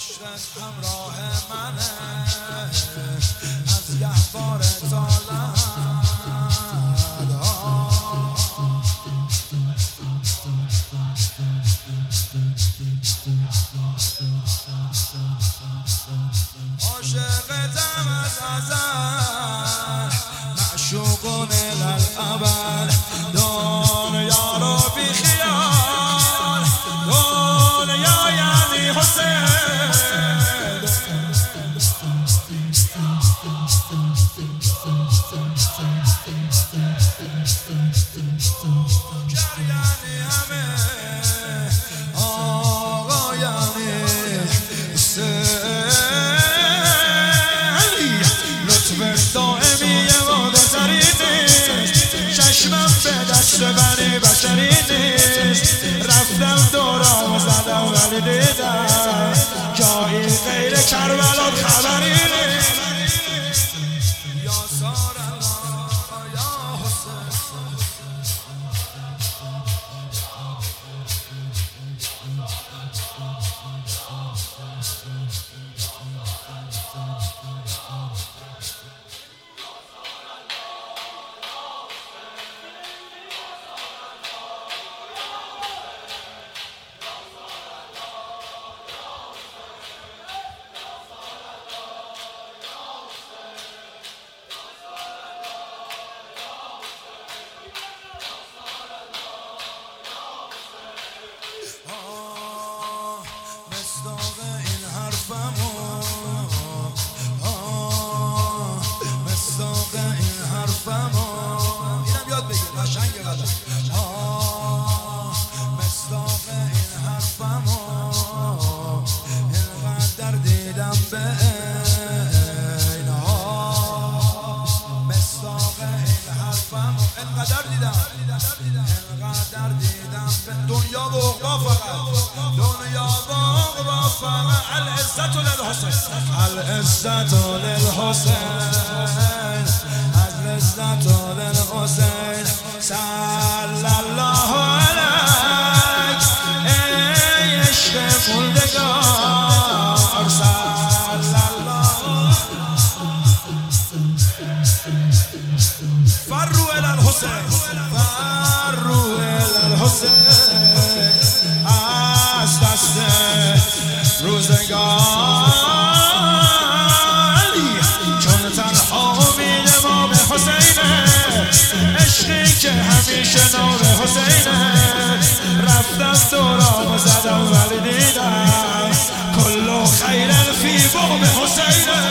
عشقت همراه منه از گهواره تا عاشقتم از ازل معشوقون للابد دنیا رو بی خیال دنیا یعنی حسین یعنی همه آقا یعنی دائمیه و بسری نیست چشمم به دست بنی بشری نیست رفتم دوران زدم ولی دیدم جایی غیر کربلات خبری نیست یا سار الله یا حسین مصداق این حرفمو مصداق این حرفمو اینم یاد بگیر قشنگه قدر مصداق این حرفمو اینقدر دیدم به اینها مصداق این حرفمو اینقدر دیدم به دنیا و عقبا فقط دنیا و عقبا فقط العزت للحسین العزت للحسین العزت للحسین صلی الله علیک ای عشق موندگار صلی الله فروا الی الحسین فروا حسین از دست روزگاری چون تنها امید ما به حسینه عشقی که همیشه نام حسینه رفتم دوران زدم ولی دیدم کل خیر فی باب حسینه